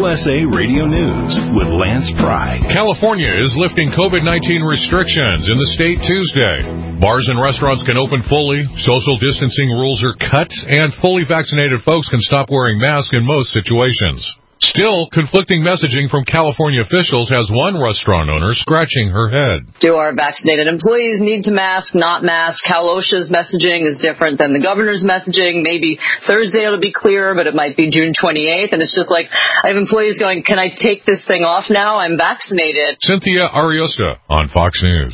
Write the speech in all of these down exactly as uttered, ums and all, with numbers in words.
S A Radio News with Lance Pry. California is lifting COVID nineteen restrictions in the state Tuesday. Bars and restaurants can open fully, social distancing rules are cut, and fully vaccinated folks can stop wearing masks in most situations. Still, conflicting messaging from California officials has one restaurant owner scratching her head. Do our vaccinated employees need to mask, not mask? Cal OSHA's messaging is different than the governor's messaging. Maybe Thursday it'll be clearer, but it might be June twenty-eighth. And it's just like, I have employees going, can I take this thing off now? I'm vaccinated. Cynthia Ariosta on Fox News.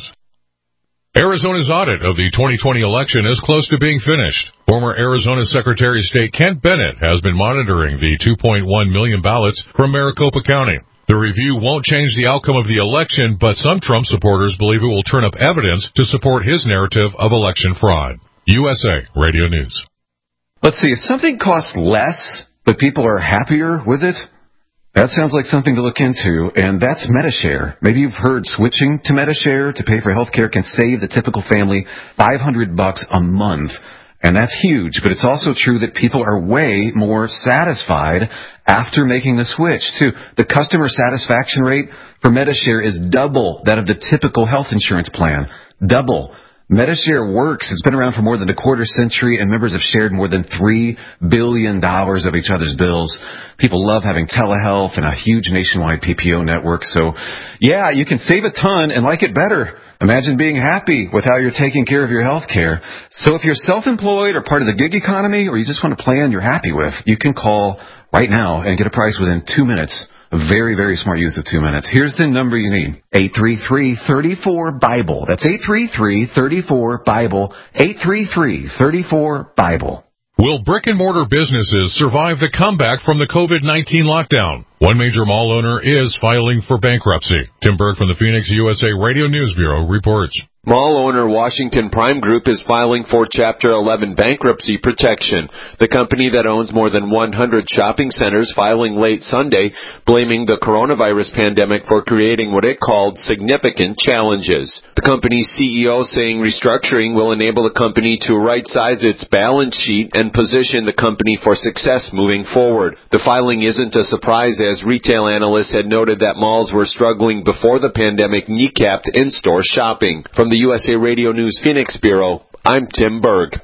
Arizona's audit of the twenty twenty election is close to being finished. Former Arizona Secretary of State Kent Bennett has been monitoring the two point one million ballots from Maricopa County. The review won't change the outcome of the election, but some Trump supporters believe it will turn up evidence to support his narrative of election fraud. U S A Radio News. Let's see, if something costs less, but people are happier with it, that sounds like something to look into, and that's Medi-Share. Maybe you've heard switching to Medi-Share to pay for health care can save the typical family five hundred bucks a month, and that's huge. But it's also true that people are way more satisfied after making the switch, too. The customer satisfaction rate for Medi-Share is double that of the typical health insurance plan. Double. Medi-Share works. It's been around for more than a quarter century, and members have shared more than three billion dollars of each other's bills. People love having telehealth and a huge nationwide P P O network. So, yeah, you can save a ton and like it better. Imagine being happy with how you're taking care of your health care. So if you're self-employed or part of the gig economy, or you just want a plan you're happy with, you can call right now and get a price within two minutes. A very, very smart use of two minutes. Here's the number you need. eight three three, three four, BIBLE. That's eight three three, three four, BIBLE. eight three three, three four, BIBLE. Will brick-and-mortar businesses survive the comeback from the COVID nineteen lockdown? One major mall owner is filing for bankruptcy. Tim Berg from the Phoenix U S A Radio News Bureau reports. Mall owner Washington Prime Group is filing for Chapter eleven bankruptcy protection. The company that owns more than one hundred shopping centers filing late Sunday, blaming the coronavirus pandemic for creating what it called significant challenges. The company's C E O saying restructuring will enable the company to right-size its balance sheet and position the company for success moving forward. The filing isn't a surprise, as retail analysts had noted that malls were struggling before the pandemic kneecapped in-store shopping. From the U S A Radio News Phoenix Bureau, I'm Tim Berg.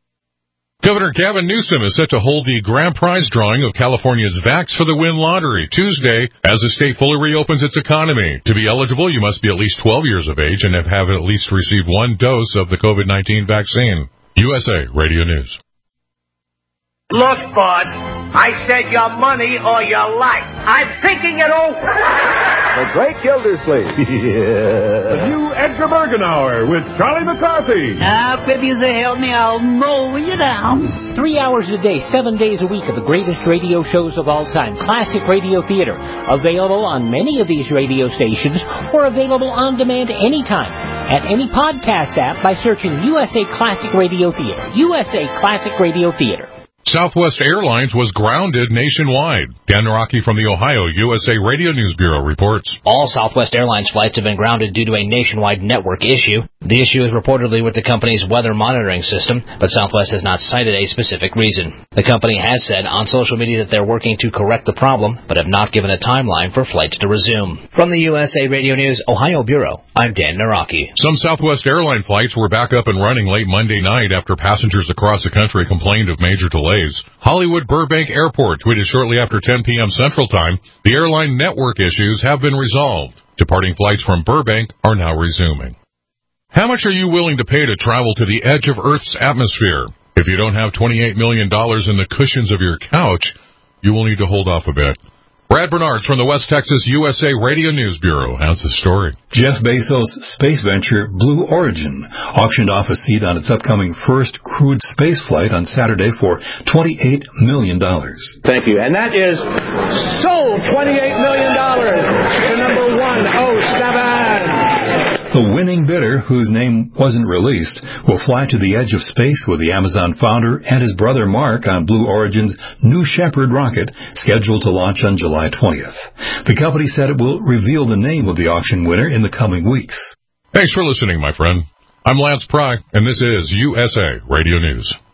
Governor Gavin Newsom is set to hold the grand prize drawing of California's Vax for the Win lottery Tuesday as the state fully reopens its economy. To be eligible, you must be at least twelve years of age and have at least received one dose of the COVID nineteen vaccine. U S A Radio News. Look, bud, I said your money or your life. I'm thinking it over. The Great Gildersleeve. Yeah. The new Edgar Bergen Hour with Charlie McCarthy. Now, if you help me, I'll mow you down. Three hours a day, seven days a week of the greatest radio shows of all time. Classic Radio Theater. Available on many of these radio stations or available on demand anytime at any podcast app by searching U S A Classic Radio Theater. U S A Classic Radio Theater. Southwest Airlines was grounded nationwide. Dan Naraki from the Ohio U S A Radio News Bureau reports. All Southwest Airlines flights have been grounded due to a nationwide network issue. The issue is reportedly with the company's weather monitoring system, but Southwest has not cited a specific reason. The company has said on social media that they're working to correct the problem, but have not given a timeline for flights to resume. From the U S A Radio News Ohio Bureau, I'm Dan Naraki. Some Southwest airline flights were back up and running late Monday night after passengers across the country complained of major delays. Hollywood Burbank Airport tweeted shortly after ten p.m. Central Time, the airline network issues have been resolved. Departing flights from Burbank are now resuming. How much are you willing to pay to travel to the edge of Earth's atmosphere? If you don't have twenty-eight million dollars in the cushions of your couch, you will need to hold off a bit. Brad Bernards from the West Texas U S A Radio News Bureau has the story. Jeff Bezos' space venture Blue Origin auctioned off a seat on its upcoming first crewed space flight on Saturday for twenty-eight million dollars. Thank you. And that is sold twenty-eight million dollars to number one oh seven. The winning bidder, whose name wasn't released, will fly to the edge of space with the Amazon founder and his brother Mark on Blue Origin's New Shepard rocket, scheduled to launch on July twentieth. The company said it will reveal the name of the auction winner in the coming weeks. Thanks for listening, my friend. I'm Lance Pry, and this is U S A Radio News.